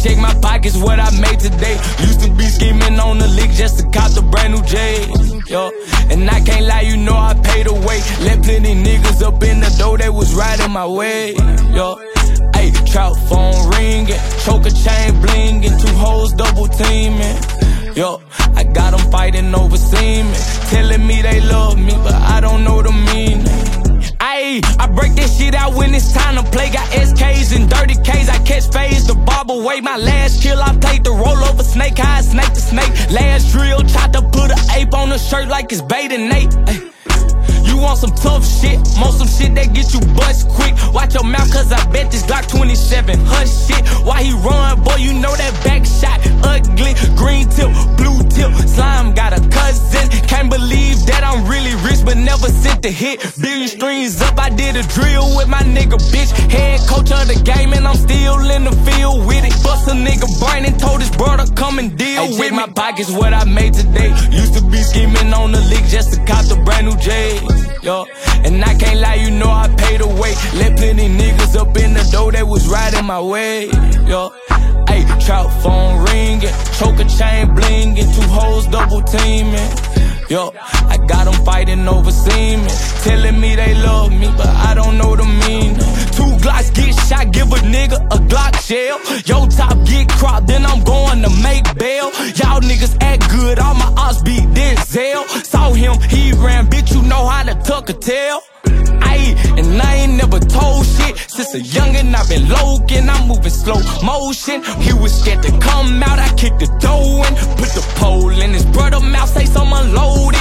check my pockets, what I made today. Used to be scheming on the lick just to cop the brand new J. Yo, and I can't lie, you know I paid away. Let plenty niggas up in the door, they was riding my way. Yo, ayy, trout phone ringing, choker chain blinging, 2 hoes double teaming. Yo, I got them fighting over semen, telling me they love me, but I don't know the meaning. Ayy, I break that shit out when it's time to play. Got SKs and dirty Ks, I catch phase the barber away. My last kill, I played the roll over snake, how I snake the snake. Last drill, tried to put an ape on the shirt like it's bait and Nate. Ay. You want some tough shit, most some shit that get you bust quick. Watch your mouth, cause I bet this Glock 27 hush shit. Why he run, boy, you know that back shot ugly. Green tip, blue tip, slime got a cousin. Can't believe that I'm really rich, but never sent the hit. Billion streams up, I did a drill with my nigga, bitch. Head coach of the game, and I'm still in the field with it. Bust a nigga brain and told his brother come and deal with me. My pockets, what I made today. Used to be scheming on the league just to cop the brand new J. Yo, and I can't lie, you know I paid away. Let plenty niggas up in the door, they was riding my way. Yo, ayy, trout phone ringing, choker chain blinging, 2 hoes double teaming. Yo, I got them fighting over semen, telling me they love me, but I don't know the meaning. 2 Glocks get shot, give a nigga a Glock shell. Yo, top get cropped, then I'm going to make bail. Y'all niggas act good, all my odds be Denzel. Saw him, he ran, bitch, you know how to tuck a tail. Ayy, and I ain't never told shit. Since a youngin', I've been low-kin', I'm moving slow motion. He was scared to come out, I kicked the door in. Put the pole in his brother mouth, say something unloaded.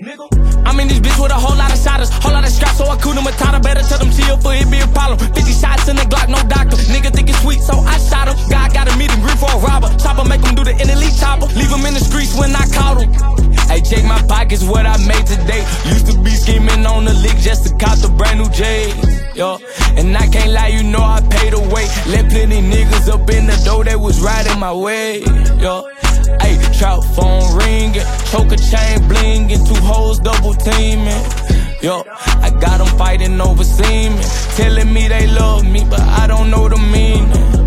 I'm in this bitch with a whole lot of shotters, whole lot of straps, so I cool them Matata. Better tell them chill for it be a problem. 50 shots in the Glock, no doctor. Nigga think it's sweet, so I shot him. God got a meeting, green for a robber. Chopper make him do the elite chopper. Leave him in the streets when I caught him. Hey, check my pockets, what I made today. Used to be scheming on the lick just to cop the brand new J. Yo, and I can't lie, you know I paid away. Let plenty niggas up in the door, they was riding my way. Yo, ayy, trout phone ringing, choker chain blinging, 2 hoes double teaming. Yo, I got them fighting over semen, telling me they love me, but I don't know the meaning.